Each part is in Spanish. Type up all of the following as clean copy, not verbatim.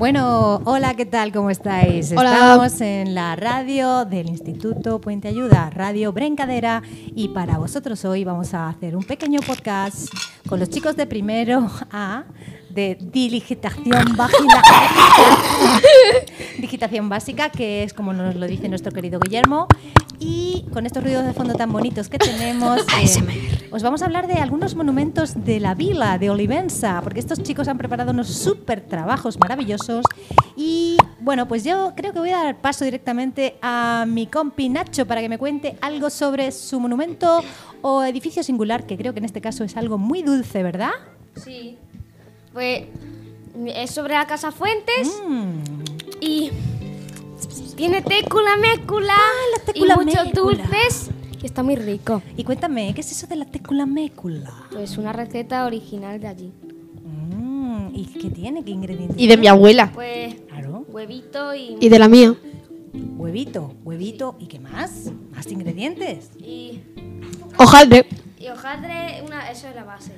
Bueno, hola, ¿qué tal? ¿Cómo estáis? Hola. Estamos en la radio del Instituto Puente Ayuda, Radio Brencadera, y para vosotros hoy vamos a hacer un pequeño podcast con los chicos de primero A de digitación básica, que es como nos lo dice nuestro querido Guillermo, y con estos ruidos de fondo tan bonitos que tenemos, os vamos a hablar de algunos monumentos de la vila de Olivença, porque estos chicos han preparado unos súper trabajos maravillosos. Y bueno, pues yo creo que voy a dar paso directamente a mi compi Nacho para que me cuente algo sobre su monumento o edificio singular, que creo que en este caso es algo muy dulce, ¿verdad? Sí. Pues es sobre la Casa Fuentes y tiene técula, mécula y muchos dulces y está muy rico. Y cuéntame, ¿qué es eso de la técula mécula? Pues una receta original de allí. ¿Y qué tiene? ¿Qué ingredientes? Y de mi abuela. Pues Claro. huevito Y de la mía. Huevito, ¿y qué más? ¿Más ingredientes? y Hojaldre. hojaldre, eso es la base.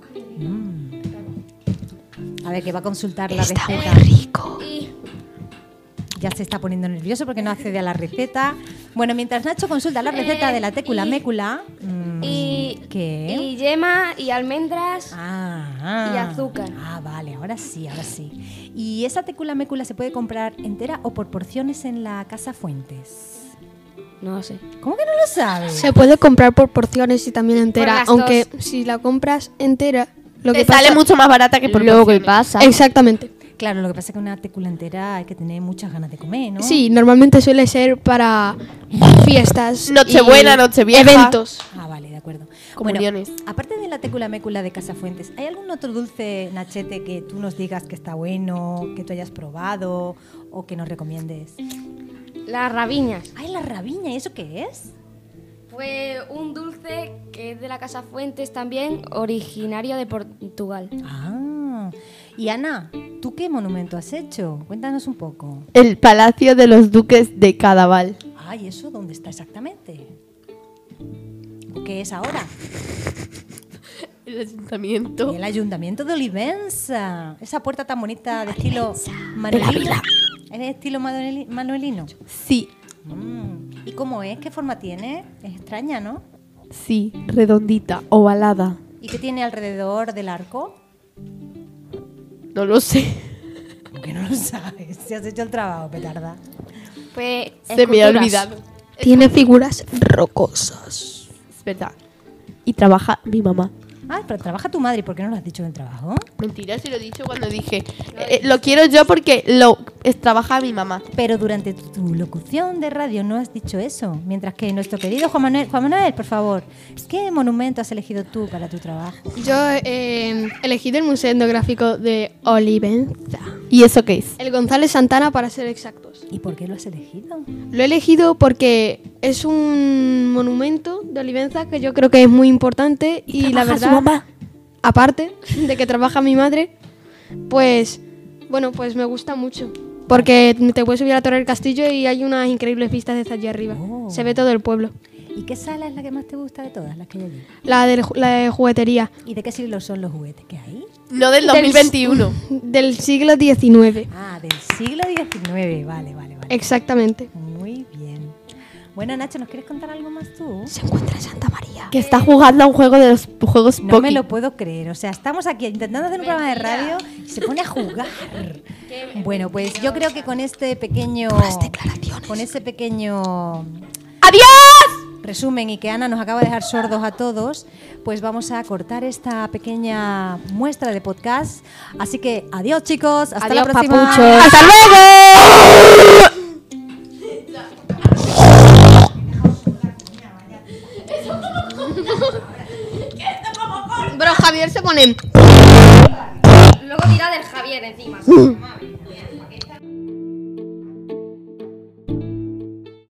A ver, que va a consultar la Está receta. muy rico. Y Ya se está poniendo nervioso porque no accede a la receta. Bueno, mientras Nacho consulta la receta de la técula mécula... ¿Qué? y yema y almendras. Y azúcar. Vale, ahora sí. ¿Y esa técula mécula se puede comprar entera o por porciones en la Casa Fuentes? No sé. ¿Cómo que no lo sabes? Se puede comprar por porciones y también entera, las aunque dos. si la compras entera, lo Te que sale pasa... mucho más barata que por Lo que porciones. pasa. Exactamente. Claro, lo que pasa es que una técula entera hay que tener muchas ganas de comer, ¿no? Sí, normalmente suele ser para fiestas. Nochebuena, y Nochevieja. Eventos. Vale, de acuerdo. Comuniones. Bueno, aparte de la técula mécula de Casa Fuentes, ¿hay algún otro dulce, Nachete, que tú nos digas que está bueno, que tú hayas probado o que nos recomiendes? Las rabiñas. ¡Ay, la rabiña! ¿Y eso qué es? Fue un dulce que es de la Casa Fuentes también, originario de Portugal. Y Ana, ¿tú qué monumento has hecho? Cuéntanos un poco. El Palacio de los Duques de Cadaval. ¿Y eso dónde está exactamente? ¿Qué es ahora? El ayuntamiento. El Ayuntamiento de Olivença. Esa puerta tan bonita de estilo manuelino. ¿Es de estilo manuelino? Sí, ¿Y cómo es? ¿Qué forma tiene? Es extraña, ¿no? sí, redondita, ovalada. ¿Y qué tiene alrededor del arco? No lo sé. ¿Cómo que no lo sabes? Si has hecho el trabajo, petarda. Pues Se me ha esculturas. olvidado. Tiene figuras rocosas. Es verdad. Y trabaja mi mamá. Pero trabaja tu madre. ¿Y por qué no lo has dicho en el trabajo? Mentira, si lo he dicho cuando dije. Lo quiero yo porque trabaja mi mamá. Pero durante tu locución de radio no has dicho eso. Mientras que nuestro querido Juan Manuel, por favor, ¿qué monumento has elegido tú para tu trabajo? Yo he elegido el Museo Etnográfico de Olivença. ¿Y eso qué es? El González Santana, para ser exactos. ¿Y por qué lo has elegido? Lo he elegido porque es un monumento de Olivença que yo creo que es muy importante y la ¿Trabaja su verdad, mamá? aparte de que trabaja mi madre, pues bueno, pues me gusta mucho. Porque te puedes subir a la Torre del Castillo y hay unas increíbles vistas desde allí arriba. Oh. Se ve todo el pueblo. ¿Y qué sala es la que más te gusta de todas las que hay allí? La de juguetería. ¿Y de qué siglo son los juguetes que hay? No del 2021. Del siglo XIX. Del siglo XIX. Vale. Exactamente. Muy bien. Bueno, Nacho, ¿nos quieres contar algo más tú? Se encuentra en Santa María. Que está jugando a un juego de los juegos No Poki. me lo puedo creer. O sea, estamos aquí intentando hacer un programa de radio y se pone a jugar. Bueno, pues yo creo que con este pequeño... Con ese pequeño... ¡Adiós! resumen y que Ana nos acaba de dejar sordos a todos, pues vamos a cortar esta pequeña muestra de podcast. Así que adiós, chicos, hasta Adiós, la próxima. papuchos. ¡Hasta luego! Bro, Javier se pone... Luego tira del Javier encima.